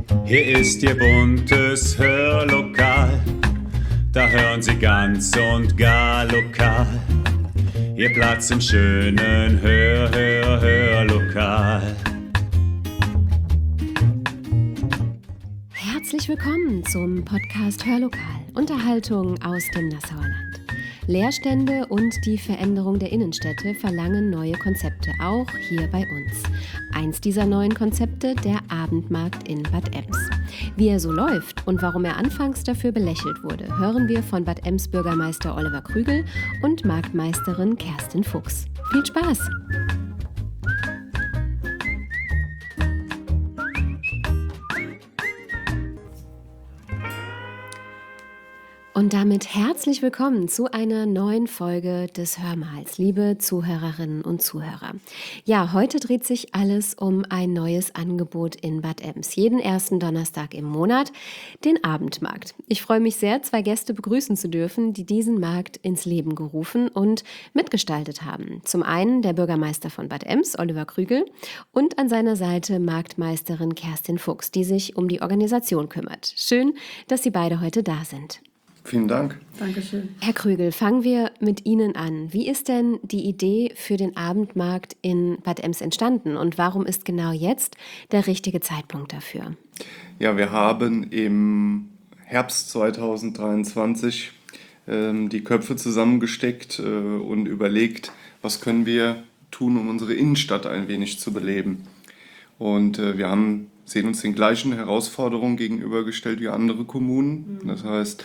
Hier ist Ihr buntes Hörlokal, da hören Sie ganz und gar lokal. Ihr Platz im schönen Hörlokal. Herzlich willkommen zum Podcast Hörlokal, Unterhaltung aus dem Nassauer Land. Leerstände und die Veränderung der Innenstädte verlangen neue Konzepte, auch hier bei uns. Eins dieser neuen Konzepte, der Abendmarkt in Bad Ems. Wie er so läuft und warum er anfangs dafür belächelt wurde, hören wir von Bad Ems Bürgermeister Oliver Krügel und Marktmeisterin Kerstin Fuchs. Viel Spaß! Und damit herzlich willkommen zu einer neuen Folge des Hörmals, liebe Zuhörerinnen und Zuhörer. Ja, heute dreht sich alles um ein neues Angebot in Bad Ems. Jeden ersten Donnerstag im Monat, den Abendmarkt. Ich freue mich sehr, zwei Gäste begrüßen zu dürfen, die diesen Markt ins Leben gerufen und mitgestaltet haben. Zum einen der Bürgermeister von Bad Ems, Oliver Krügel, und an seiner Seite Marktmeisterin Kerstin Fuchs, die sich um die Organisation kümmert. Schön, dass Sie beide heute da sind. Vielen Dank. Dankeschön. Herr Krügel, fangen wir mit Ihnen an. Wie ist denn die Idee für den Abendmarkt in Bad Ems entstanden und warum ist genau jetzt der richtige Zeitpunkt dafür? Ja, wir haben im Herbst 2023 die Köpfe zusammengesteckt und überlegt, was können wir tun, um unsere Innenstadt ein wenig zu beleben. Und wir sehen uns den gleichen Herausforderungen gegenübergestellt wie andere Kommunen. Das heißt,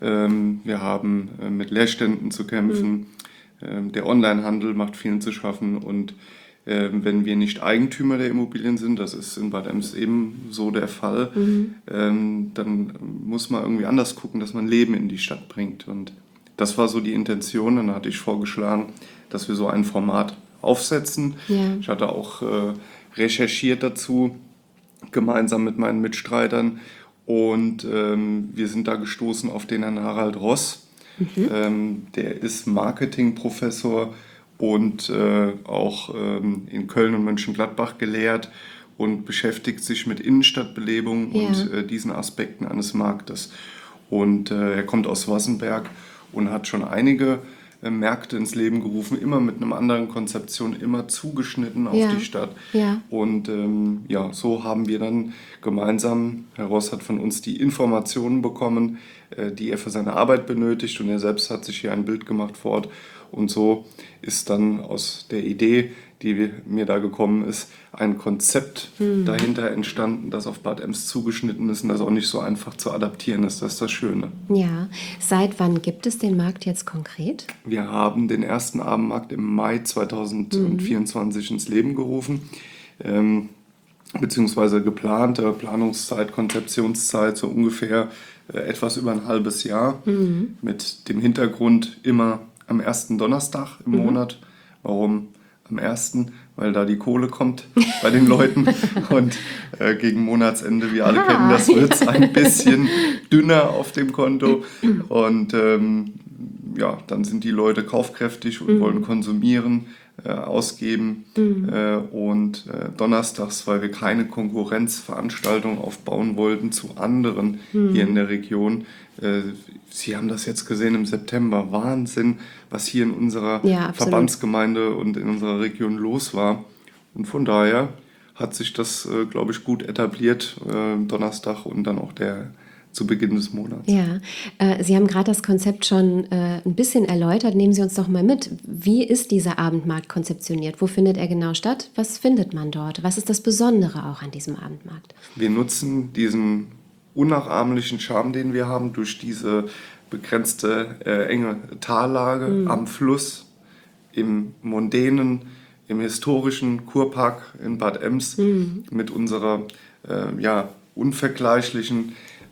wir haben mit Leerständen zu kämpfen, der Onlinehandel macht vielen zu schaffen und wenn wir nicht Eigentümer der Immobilien sind, das ist in Bad Ems eben so der Fall, dann muss man irgendwie anders gucken, dass man Leben in die Stadt bringt. Und das war so die Intention. Dann hatte ich vorgeschlagen, dass wir so ein Format aufsetzen. Ja. Ich hatte auch recherchiert dazu, gemeinsam mit meinen Mitstreitern. Und wir sind da gestoßen auf den Herrn Harald Ross. Der ist Marketingprofessor und auch in Köln und Mönchengladbach gelehrt und beschäftigt sich mit Innenstadtbelebung und diesen Aspekten eines Marktes. Und er kommt aus Wassenberg und hat schon einige Märkte ins Leben gerufen, immer mit einer anderen Konzeption, immer zugeschnitten auf die Stadt. Ja. Und so haben wir dann gemeinsam, Herr Ross hat von uns die Informationen bekommen, die er für seine Arbeit benötigt und er selbst hat sich hier ein Bild gemacht vor Ort. Und so ist dann aus der Idee, die mir da gekommen ist, ein Konzept dahinter entstanden, das auf Bad Ems zugeschnitten ist und das auch nicht so einfach zu adaptieren ist. Das ist das Schöne. Ja, seit wann gibt es den Markt jetzt konkret? Wir haben den ersten Abendmarkt im Mai 2024 ins Leben gerufen, beziehungsweise geplante Planungszeit, Konzeptionszeit, so ungefähr etwas über ein halbes Jahr, mit dem Hintergrund immer am ersten Donnerstag im Monat. Warum am ersten? Weil da die Kohle kommt bei den Leuten und gegen Monatsende, wir alle kennen das, wird es ein bisschen dünner auf dem Konto und dann sind die Leute kaufkräftig und wollen konsumieren, ausgeben und donnerstags, weil wir keine Konkurrenzveranstaltung aufbauen wollten zu anderen hier in der Region. Sie haben das jetzt gesehen im September, Wahnsinn, was hier in unserer Verbandsgemeinde und in unserer Region los war. Und von daher hat sich das, glaube ich, gut etabliert, Donnerstag und dann auch zu Beginn des Monats. Ja, Sie haben gerade das Konzept schon ein bisschen erläutert. Nehmen Sie uns doch mal mit. Wie ist dieser Abendmarkt konzeptioniert? Wo findet er genau statt? Was findet man dort? Was ist das Besondere auch an diesem Abendmarkt? Wir nutzen diesen unnachahmlichen Charme, den wir haben, durch diese begrenzte, enge Tallage am Fluss, im mondänen, im historischen Kurpark in Bad Ems mit unserer unvergleichlichen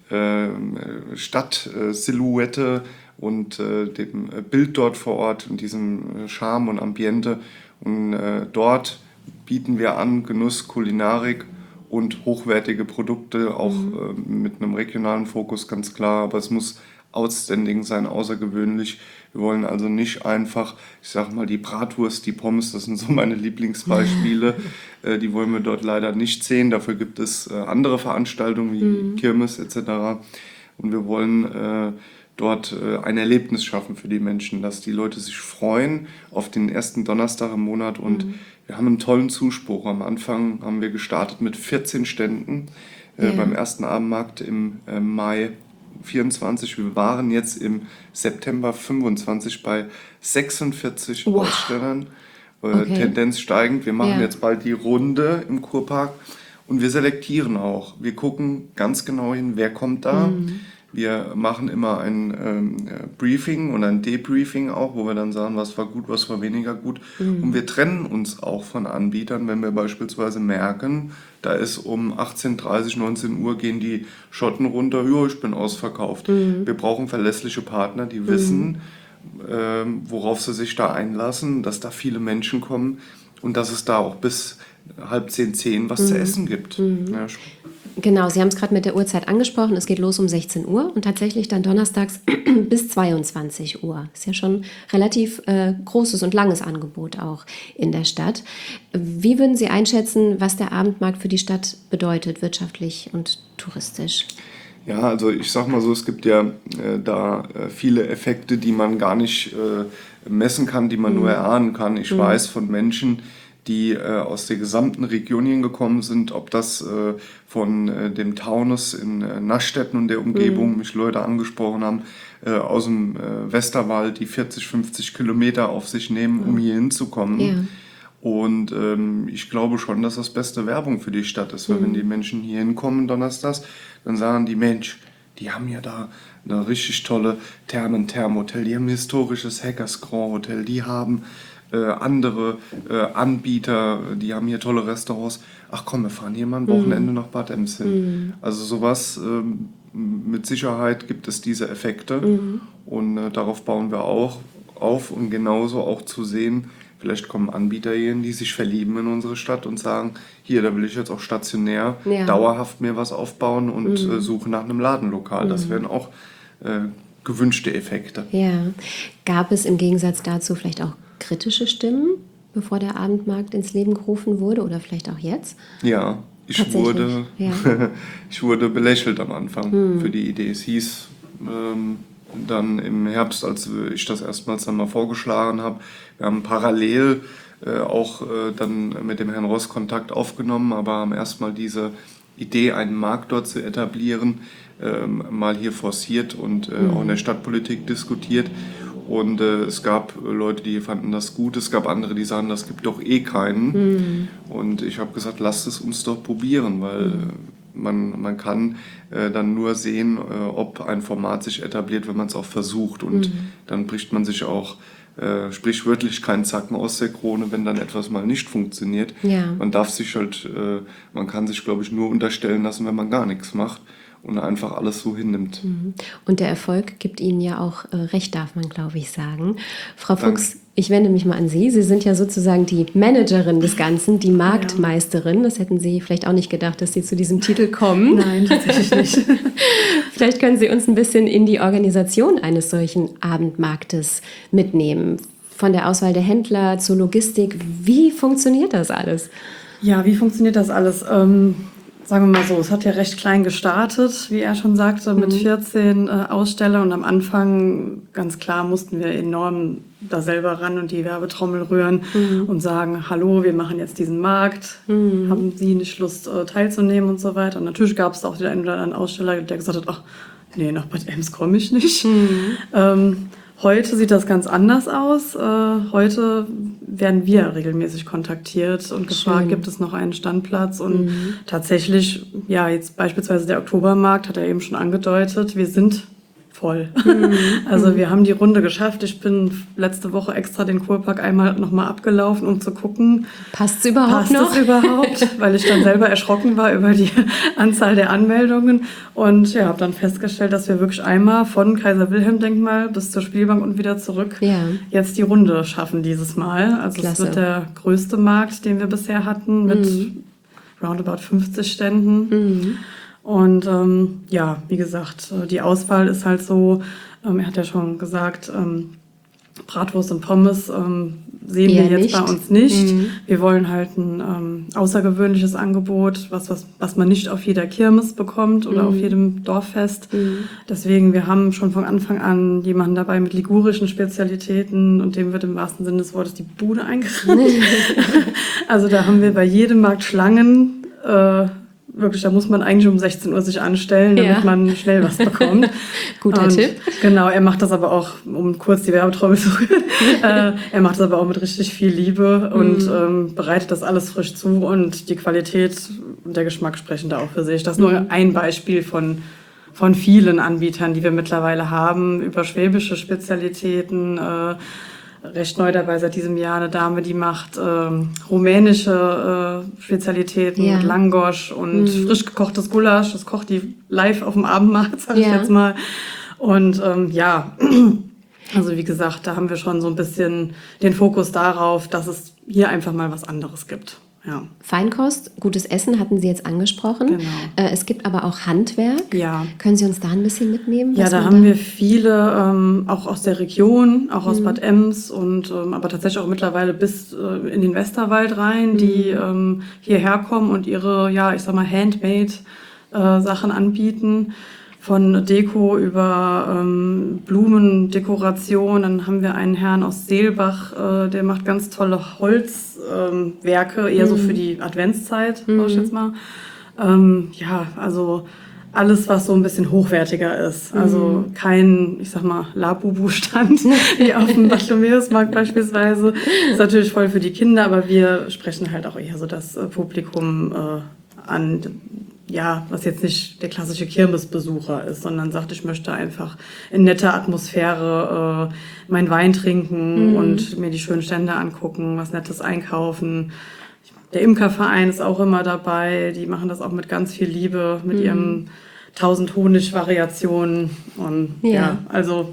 Stadtsilhouette und dem Bild dort vor Ort und diesem Charme und Ambiente. Und dort bieten wir an Genuss, Kulinarik und hochwertige Produkte, auch mit einem regionalen Fokus, ganz klar. Aber es muss outstanding sein, außergewöhnlich. Wir wollen also nicht einfach, ich sag mal, die Bratwurst, die Pommes, das sind so meine Lieblingsbeispiele, die wollen wir dort leider nicht sehen. Dafür gibt es andere Veranstaltungen wie Kirmes etc. Und wir wollen dort ein Erlebnis schaffen für die Menschen, dass die Leute sich freuen auf den ersten Donnerstag im Monat. Und wir haben einen tollen Zuspruch. Am Anfang haben wir gestartet mit 14 Ständen beim ersten Abendmarkt im Mai 24. Wir waren jetzt im September 25 bei 46 Ausstellern. Tendenz steigend. Wir machen jetzt bald die Runde im Kurpark und wir selektieren auch. Wir gucken ganz genau hin, wer kommt da. Wir machen immer ein Briefing und ein Debriefing auch, wo wir dann sagen, was war gut, was war weniger gut. Und wir trennen uns auch von Anbietern, wenn wir beispielsweise merken, da ist um 18:30, 19 Uhr gehen die Schotten runter, ja, ich bin ausverkauft. Wir brauchen verlässliche Partner, die wissen, worauf sie sich da einlassen, dass da viele Menschen kommen und dass es da auch bis 9:30, 10 was zu essen gibt. Ja. Genau, Sie haben es gerade mit der Uhrzeit angesprochen. Es geht los um 16 Uhr und tatsächlich dann donnerstags bis 22 Uhr. Ist ja schon relativ großes und langes Angebot auch in der Stadt. Wie würden Sie einschätzen, was der Abendmarkt für die Stadt bedeutet, wirtschaftlich und touristisch? Ja, also ich sag mal so, es gibt ja viele Effekte, die man gar nicht messen kann, die man nur erahnen kann. Ich weiß von Menschen, die aus der gesamten Region hingekommen sind, ob das von dem Taunus in Naschstetten und der Umgebung, mich Leute angesprochen haben, aus dem Westerwald, die 40, 50 Kilometer auf sich nehmen, um hier hinzukommen. Ja. Und ich glaube schon, dass das beste Werbung für die Stadt ist, weil wenn die Menschen hier hinkommen donnerstags, dann sagen die, Mensch, die haben ja da eine richtig tolle Thermenhotel, die haben ein historisches Hackers Grand Hotel, die haben andere Anbieter, die haben hier tolle Restaurants. Ach komm, wir fahren hier mal ein Wochenende nach Bad Ems hin. Also sowas, mit Sicherheit gibt es diese Effekte und darauf bauen wir auch auf und genauso auch zu sehen, vielleicht kommen Anbieter hierhin, die sich verlieben in unsere Stadt und sagen, hier, da will ich jetzt auch stationär dauerhaft mir was aufbauen und suche nach einem Ladenlokal. Das wären auch gewünschte Effekte. Ja. Gab es im Gegensatz dazu vielleicht auch kritische Stimmen, bevor der Abendmarkt ins Leben gerufen wurde oder vielleicht auch jetzt? Ja, ich wurde belächelt am Anfang für die Idee. Es hieß dann im Herbst, als ich das erstmals dann mal vorgeschlagen habe, wir haben parallel auch dann mit dem Herrn Ross Kontakt aufgenommen, aber haben erstmal diese Idee, einen Markt dort zu etablieren, mal hier forciert und auch in der Stadtpolitik diskutiert. Und es gab Leute, die fanden das gut, es gab andere, die sagen, das gibt doch eh keinen. Und ich habe gesagt, lasst es uns doch probieren, weil man kann dann nur sehen, ob ein Format sich etabliert, wenn man es auch versucht. Und dann bricht man sich auch sprichwörtlich keinen Zacken aus der Krone, wenn dann etwas mal nicht funktioniert. Ja. Man darf sich man kann sich, glaube ich, nur unterstellen lassen, wenn man gar nichts macht und einfach alles so hinnimmt. Und der Erfolg gibt Ihnen ja auch recht, darf man, glaube ich, sagen. Frau Fuchs, ich wende mich mal an Sie. Sie sind ja sozusagen die Managerin des Ganzen, die Marktmeisterin. Das hätten Sie vielleicht auch nicht gedacht, dass Sie zu diesem Titel kommen. Nein, tatsächlich nicht. Vielleicht können Sie uns ein bisschen in die Organisation eines solchen Abendmarktes mitnehmen. Von der Auswahl der Händler zur Logistik. Wie funktioniert das alles? Ja, wie funktioniert das alles? Sagen wir mal so, es hat ja recht klein gestartet, wie er schon sagte, mit 14 Ausstellern. Und am Anfang, ganz klar, mussten wir enorm da selber ran und die Werbetrommel rühren und sagen, hallo, wir machen jetzt diesen Markt, haben Sie nicht Lust teilzunehmen und so weiter. Und natürlich gab es auch den einen oder anderen Aussteller, der gesagt hat, ach nee, nach Bad Ems komme ich nicht. Heute sieht das ganz anders aus. Heute werden wir regelmäßig kontaktiert und gefragt, gibt es noch einen Standplatz? Und tatsächlich, ja, jetzt beispielsweise der Oktobermarkt, hat er eben schon angedeutet, wir sind voll. Also wir haben die Runde geschafft. Ich bin letzte Woche extra den Kurpark einmal nochmal abgelaufen, um zu gucken, Passt es überhaupt noch? Passt es überhaupt? Weil ich dann selber erschrocken war über die Anzahl der Anmeldungen. Und ja, habe dann festgestellt, dass wir wirklich einmal von Kaiser-Wilhelm-Denkmal bis zur Spielbank und wieder zurück jetzt die Runde schaffen dieses Mal. Also Klasse. Es wird der größte Markt, den wir bisher hatten, mit roundabout 50 Ständen. Und ja, wie gesagt, die Auswahl ist halt so, er hat ja schon gesagt, Bratwurst und Pommes sehen Eher wir jetzt nicht. bei uns nicht. Wir wollen halt ein außergewöhnliches Angebot, was man nicht auf jeder Kirmes bekommt oder auf jedem Dorffest. Deswegen, wir haben schon von Anfang an jemanden dabei mit ligurischen Spezialitäten und dem wird im wahrsten Sinne des Wortes die Bude eingerannt. Also da haben wir bei jedem Markt Schlangen. Wirklich, da muss man eigentlich um 16 Uhr sich anstellen, damit Ja. man schnell was bekommt. Guter Und Tipp. Genau, er macht das aber auch, um kurz die Werbetrommel zu rühren, er macht das aber auch mit richtig viel Liebe und bereitet das alles frisch zu und die Qualität und der Geschmack sprechen da auch für sich. Das ist nur ein Beispiel von vielen Anbietern, die wir mittlerweile haben, über schwäbische Spezialitäten, recht neu dabei seit diesem Jahr eine Dame, die macht rumänische Spezialitäten Ja. mit Langosch und frisch gekochtes Gulasch. Das kocht die live auf dem Abendmarkt, sag ich Ja. jetzt mal. Und also wie gesagt, da haben wir schon so ein bisschen den Fokus darauf, dass es hier einfach mal was anderes gibt. Ja. Feinkost, gutes Essen hatten Sie jetzt angesprochen. Genau. Es gibt aber auch Handwerk. Ja. Können Sie uns da ein bisschen mitnehmen? Ja, was da man haben wir viele, auch aus der Region, auch aus Bad Ems und aber tatsächlich auch mittlerweile bis in den Westerwald rein, die hierher kommen und ihre, ja, ich sag mal, Handmade Sachen anbieten. Von Deko über Blumendekoration. Dann haben wir einen Herrn aus Seelbach, der macht ganz tolle Holzwerke, eher so für die Adventszeit, sag ich jetzt mal. Ja, also alles, was so ein bisschen hochwertiger ist. Also kein, ich sag mal, Labubu-Stand wie auf dem Bartholomäusmarkt beispielsweise. Ist natürlich voll für die Kinder, aber wir sprechen halt auch eher so das Publikum an, ja, was jetzt nicht der klassische Kirmesbesucher ist, sondern sagt, ich möchte einfach in netter Atmosphäre meinen Wein trinken und mir die schönen Stände angucken, was Nettes einkaufen. Der Imkerverein ist auch immer dabei, die machen das auch mit ganz viel Liebe, mit ihren 1000 Honigvariationen und ja, also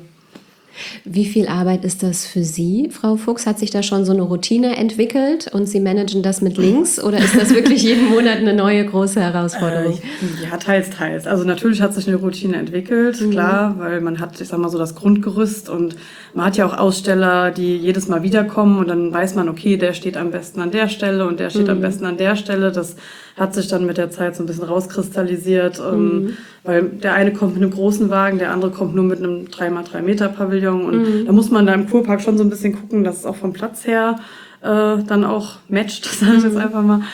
Wie viel Arbeit ist das für Sie, Frau Fuchs? Hat sich da schon so eine Routine entwickelt und Sie managen das mit links? Oder ist das wirklich jeden Monat eine neue große Herausforderung? Ja, teils, teils. Also natürlich hat sich eine Routine entwickelt, klar, weil man hat, ich sag mal so, das Grundgerüst und man hat ja auch Aussteller, die jedes Mal wiederkommen und dann weiß man, okay, der steht am besten an der Stelle und der steht am besten an der Stelle. Das hat sich dann mit der Zeit so ein bisschen rauskristallisiert, weil der eine kommt mit einem großen Wagen, der andere kommt nur mit einem 3x3 Meter Pavillon und da muss man da im Kurpark schon so ein bisschen gucken, dass es auch vom Platz her dann auch matcht, sage ich jetzt einfach mal.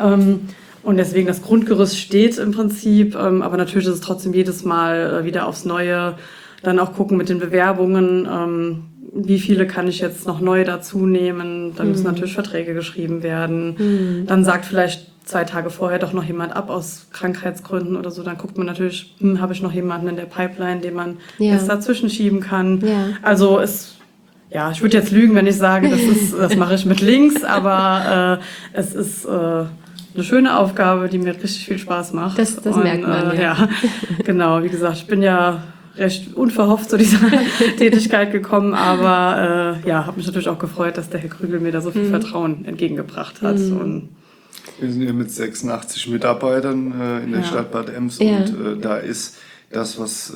Und deswegen das Grundgerüst steht im Prinzip, aber natürlich ist es trotzdem jedes Mal wieder aufs Neue. Dann auch gucken mit den Bewerbungen, wie viele kann ich jetzt noch neu dazu nehmen. Dann müssen natürlich Verträge geschrieben werden. Dann sagt vielleicht 2 Tage vorher doch noch jemand ab aus Krankheitsgründen oder so. Dann guckt man natürlich, habe ich noch jemanden in der Pipeline, den man jetzt dazwischen schieben kann. Ja. Also ja, ich würde jetzt lügen, wenn ich sage, das mache ich mit links, aber es ist eine schöne Aufgabe, die mir richtig viel Spaß macht. Das merkt man, ja. Ja, genau, wie gesagt, ich bin ja recht unverhofft zu dieser Tätigkeit gekommen, aber habe mich natürlich auch gefreut, dass der Herr Krügel mir da so viel Vertrauen entgegengebracht hat. Und Wir sind hier mit 86 Mitarbeitern in der Stadt Bad Ems und da ist das, was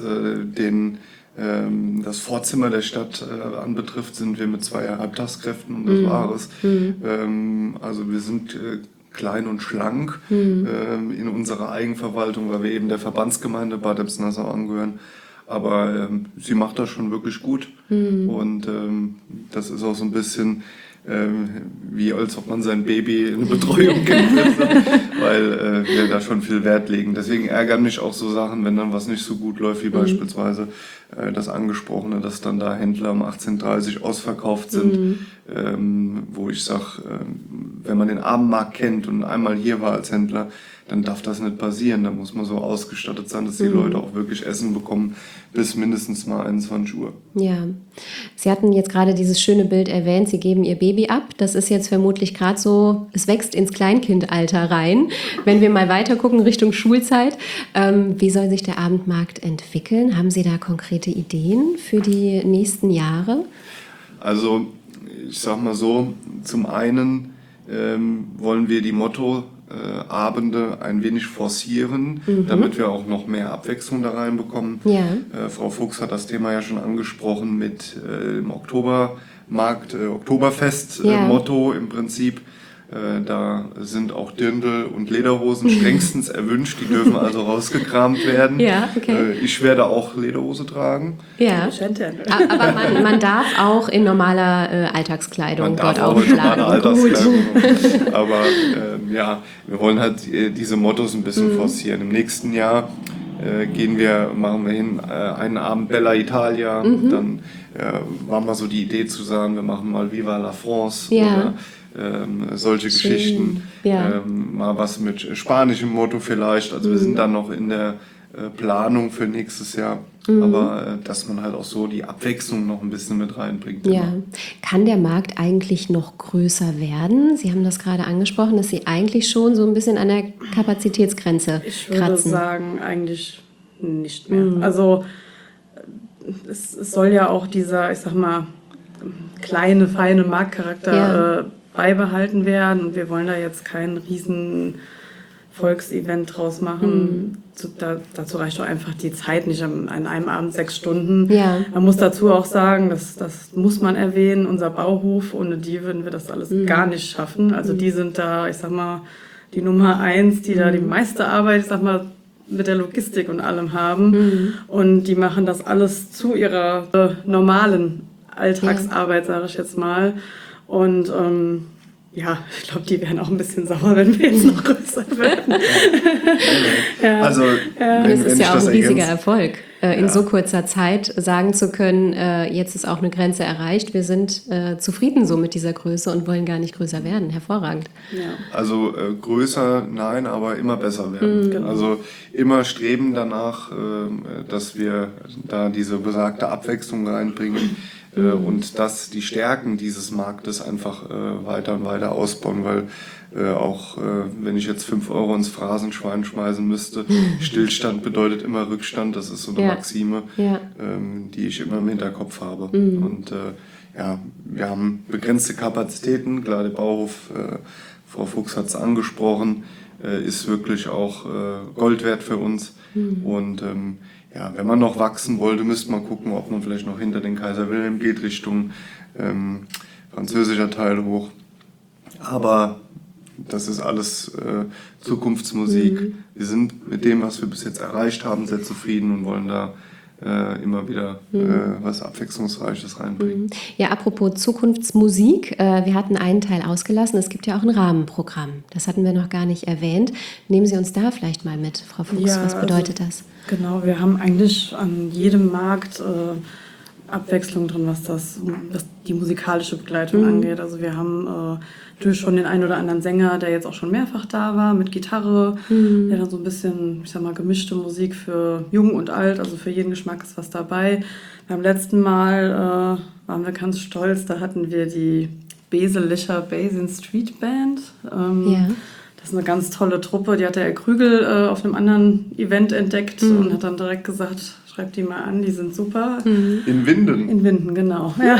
das Vorzimmer der Stadt anbetrifft, sind wir mit 2 Halbtagskräften und das war es. Also wir sind klein und schlank in unserer Eigenverwaltung, weil wir eben der Verbandsgemeinde Bad Ems-Nassau angehören. Aber sie macht das schon wirklich gut und das ist auch so ein bisschen wie als ob man sein Baby in eine Betreuung gibt, weil wir da schon viel Wert legen. Deswegen ärgern mich auch so Sachen, wenn dann was nicht so gut läuft, wie beispielsweise das Angesprochene, dass dann da Händler um 18:30 Uhr ausverkauft sind, wo ich sage, wenn man den Abendmarkt kennt und einmal hier war als Händler, dann darf das nicht passieren. Da muss man so ausgestattet sein, dass die Leute auch wirklich Essen bekommen bis mindestens mal 21 Uhr. Ja, Sie hatten jetzt gerade dieses schöne Bild erwähnt, Sie geben Ihr Baby ab. Das ist jetzt vermutlich gerade so, es wächst ins Kleinkindalter rein. Wenn wir mal weiter gucken Richtung Schulzeit, wie soll sich der Abendmarkt entwickeln? Haben Sie da konkrete Ideen für die nächsten Jahre? Also ich sag mal so, zum einen wollen wir die Motto Abende ein wenig forcieren, damit wir auch noch mehr Abwechslung da reinbekommen. Ja. Frau Fuchs hat das Thema ja schon angesprochen mit dem Oktobermarkt, Oktoberfest-Motto im Prinzip. Da sind auch Dirndl und Lederhosen strengstens erwünscht, die dürfen also rausgekramt werden. Ja, okay. Ich werde auch Lederhose tragen. Ja. Aber man darf auch in normaler Alltagskleidung dort aufschlagen. Aber ja, wir wollen halt diese Mottos ein bisschen forcieren. Im nächsten Jahr machen wir hin einen Abend Bella Italia. Dann war mal so die Idee zu sagen, wir machen mal Viva la France oder solche Geschichten. Ja. Mal was mit spanischem Motto vielleicht. Also wir sind dann noch in der Planung für nächstes Jahr. Aber dass man halt auch so die Abwechslung noch ein bisschen mit reinbringt. Ja. Kann der Markt eigentlich noch größer werden? Sie haben das gerade angesprochen, dass Sie eigentlich schon so ein bisschen an der Kapazitätsgrenze Ich würde kratzen. sagen, eigentlich nicht mehr. Also es soll ja auch dieser, ich sag mal, kleine, feine Marktcharakter beibehalten werden. Und wir wollen da jetzt kein riesen Volksevent draus machen. Dazu reicht doch einfach die Zeit nicht an einem Abend 6 Stunden. Ja. Man muss dazu auch sagen, das muss man erwähnen, unser Bauhof, ohne die würden wir das alles gar nicht schaffen. Also die sind da, ich sag mal, die Nummer 1, die da die meiste Arbeit, ich sag mal, mit der Logistik und allem haben. Und die machen das alles zu ihrer normalen Alltagsarbeit, sage ich jetzt mal. Und ja, ich glaube, die wären auch ein bisschen sauer, wenn wir jetzt noch größer werden. Also, Das ist ja auch ein riesiger Erfolg, in so kurzer Zeit sagen zu können, jetzt ist auch eine Grenze erreicht, wir sind zufrieden so mit dieser Größe und wollen gar nicht größer werden. Hervorragend. Ja. Also größer, nein, aber immer besser werden. Genau. Also immer streben danach, dass wir da diese besagte Abwechslung reinbringen und dass die Stärken dieses Marktes einfach weiter und weiter ausbauen, weil auch wenn ich jetzt 5 Euro ins Phrasenschwein schmeißen müsste, Stillstand bedeutet immer Rückstand, das ist so eine Maxime, die ich immer im Hinterkopf habe. Und ja, wir haben begrenzte Kapazitäten, klar, der Bauhof, Frau Fuchs hat es angesprochen, ist wirklich auch Gold wert für uns. Und ja, wenn man noch wachsen wollte, müsste man gucken, ob man vielleicht noch hinter den Kaiser Wilhelm geht, Richtung französischer Teil hoch. Aber das ist alles Zukunftsmusik. Wir sind mit dem, was wir bis jetzt erreicht haben, sehr zufrieden und wollen da immer wieder was Abwechslungsreiches reinbringen. Ja, apropos Zukunftsmusik, wir hatten einen Teil ausgelassen, es gibt ja auch ein Rahmenprogramm. Das hatten wir noch gar nicht erwähnt. Nehmen Sie uns da vielleicht mal mit, Frau Fuchs, Ja, was bedeutet das? Genau, wir haben eigentlich an jedem Markt Abwechslung drin, was die musikalische Begleitung angeht. Also wir haben natürlich schon den einen oder anderen Sänger, der jetzt auch schon mehrfach da war, mit Gitarre, der dann so ein bisschen, ich sag mal, gemischte Musik für jung und alt, also für jeden Geschmack ist was dabei. Beim letzten Mal waren wir ganz stolz, da hatten wir die Beselicher Basin Street Band. Das ist eine ganz tolle Truppe, die hat der Herr Krügel auf einem anderen Event entdeckt und hat dann direkt gesagt, schreibt die mal an, die sind super. In Winden? In Winden, genau. Ja.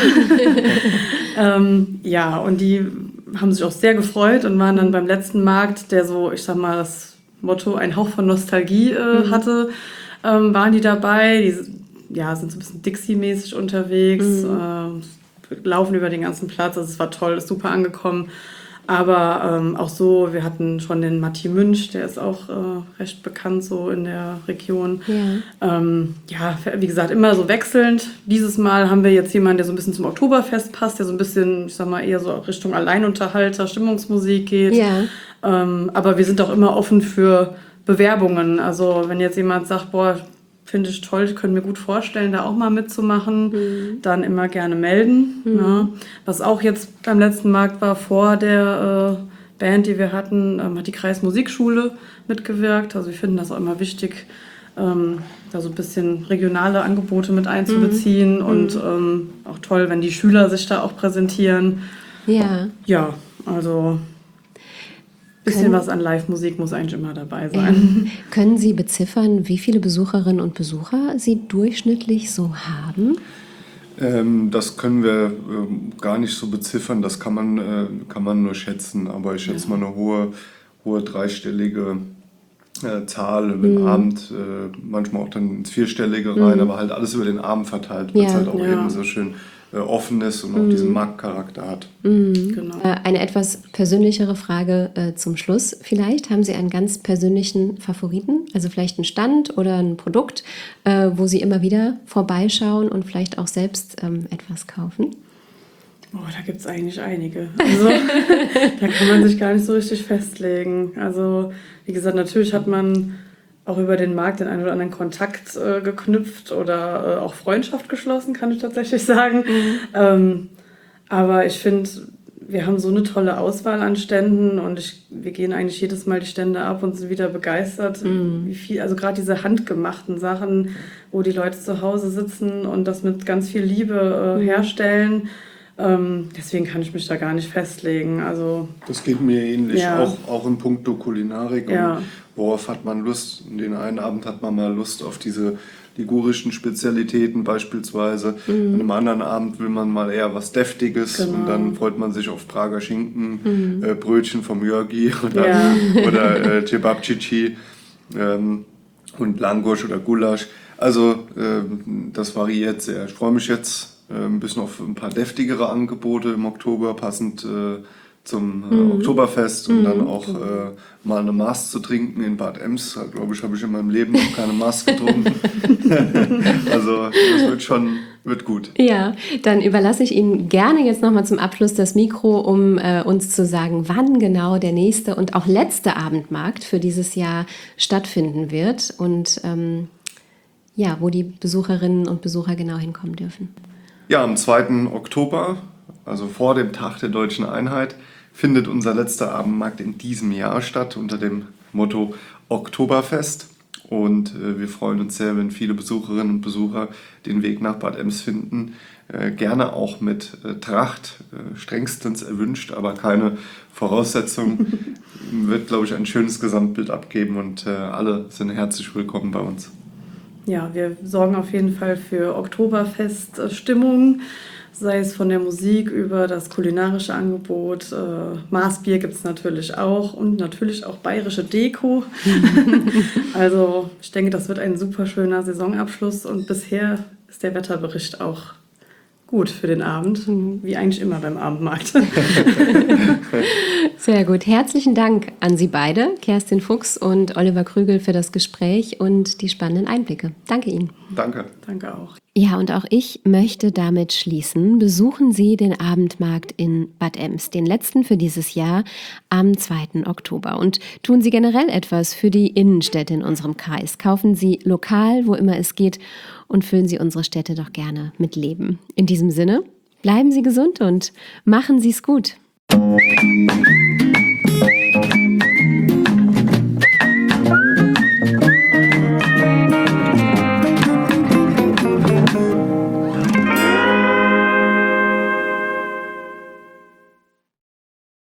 Ja, und die haben sich auch sehr gefreut und waren dann beim letzten Markt, der so, ich sag mal, das Motto ein Hauch von Nostalgie hatte, waren die dabei. Die sind so ein bisschen Dixie-mäßig unterwegs, laufen über den ganzen Platz. Also es war toll, ist super angekommen. Aber auch so, wir hatten schon den Matti Münch, der ist auch recht bekannt so in der Region. Ja, wie gesagt, immer so wechselnd. Dieses Mal haben wir jetzt jemanden, der so ein bisschen zum Oktoberfest passt, der so ein bisschen, ich sag mal, eher so Richtung Alleinunterhalter, Stimmungsmusik geht. Aber wir sind auch immer offen für Bewerbungen. Also wenn jetzt jemand sagt, boah, finde ich toll, ich könnte mir gut vorstellen, da auch mal mitzumachen, dann immer gerne melden. Ja. Was auch jetzt beim letzten Markt war, vor der Band, die wir hatten, hat die Kreismusikschule mitgewirkt. Also wir finden das auch immer wichtig, da so ein bisschen regionale Angebote mit einzubeziehen und auch toll, wenn die Schüler sich da auch präsentieren. Ja, also ein bisschen was an Live-Musik muss eigentlich immer dabei sein. Können Sie beziffern, wie viele Besucherinnen und Besucher Sie durchschnittlich so haben? Das können wir gar nicht so beziffern, das kann man nur schätzen, aber ich schätze mal eine hohe hohe dreistellige Zahl über den Abend, manchmal auch dann ins Vierstellige rein, aber halt alles über den Abend verteilt, weil es halt auch eben so schön offen ist und auch diesen Marktcharakter hat. Genau. Eine etwas persönlichere Frage zum Schluss vielleicht. Haben Sie einen ganz persönlichen Favoriten? Also vielleicht einen Stand oder ein Produkt, wo Sie immer wieder vorbeischauen und vielleicht auch selbst etwas kaufen? Oh, da gibt es eigentlich einige. Also, da kann man sich gar nicht so richtig festlegen. Also, wie gesagt, natürlich hat man auch über den Markt den einen oder anderen Kontakt geknüpft oder auch Freundschaft geschlossen, kann ich tatsächlich sagen. Aber ich finde, wir haben so eine tolle Auswahl an Ständen und wir gehen eigentlich jedes Mal die Stände ab und sind wieder begeistert, wie viel, also gerade diese handgemachten Sachen, wo die Leute zu Hause sitzen und das mit ganz viel Liebe herstellen. Deswegen kann ich mich da gar nicht festlegen. Also, das geht mir ähnlich, ja. auch in puncto Kulinarik. Ja. Und worauf hat man Lust? Den einen Abend hat man mal Lust auf diese ligurischen Spezialitäten beispielsweise. An einem anderen Abend will man mal eher was Deftiges und dann freut man sich auf Prager Schinken, Brötchen vom Jörgi oder Cevapcici und Langosch oder Gulasch. Also das variiert sehr. Ich freue mich jetzt ein bisschen auf ein paar deftigere Angebote im Oktober, passend zum Oktoberfest und dann auch mal eine Maß zu trinken in Bad Ems. Glaube ich, habe ich in meinem Leben noch keine Maß getrunken. Also das wird gut. Ja, dann überlasse ich Ihnen gerne jetzt nochmal zum Abschluss das Mikro, um uns zu sagen, wann genau der nächste und auch letzte Abendmarkt für dieses Jahr stattfinden wird und wo die Besucherinnen und Besucher genau hinkommen dürfen. Ja, am 2. Oktober, also vor dem Tag der Deutschen Einheit, findet unser letzter Abendmarkt in diesem Jahr statt unter dem Motto Oktoberfest. Und wir freuen uns sehr, wenn viele Besucherinnen und Besucher den Weg nach Bad Ems finden. Gerne auch mit Tracht, strengstens erwünscht, aber keine Voraussetzung. Wird, glaube ich, ein schönes Gesamtbild abgeben und alle sind herzlich willkommen bei uns. Ja, wir sorgen auf jeden Fall für Oktoberfest-Stimmung, sei es von der Musik über das kulinarische Angebot. Maßbier gibt es natürlich auch und natürlich auch bayerische Deko. Also ich denke, das wird ein super schöner Saisonabschluss und bisher ist der Wetterbericht auch gut für den Abend, wie eigentlich immer beim Abendmarkt. Sehr gut. Herzlichen Dank an Sie beide, Kerstin Fuchs und Oliver Krügel, für das Gespräch und die spannenden Einblicke. Danke Ihnen. Danke. Danke auch. Ja, und auch ich möchte damit schließen. Besuchen Sie den Abendmarkt in Bad Ems, den letzten für dieses Jahr am 2. Oktober. Und tun Sie generell etwas für die Innenstädte in unserem Kreis. Kaufen Sie lokal, wo immer es geht, und füllen Sie unsere Städte doch gerne mit Leben. In diesem Sinne, bleiben Sie gesund und machen Sie es gut.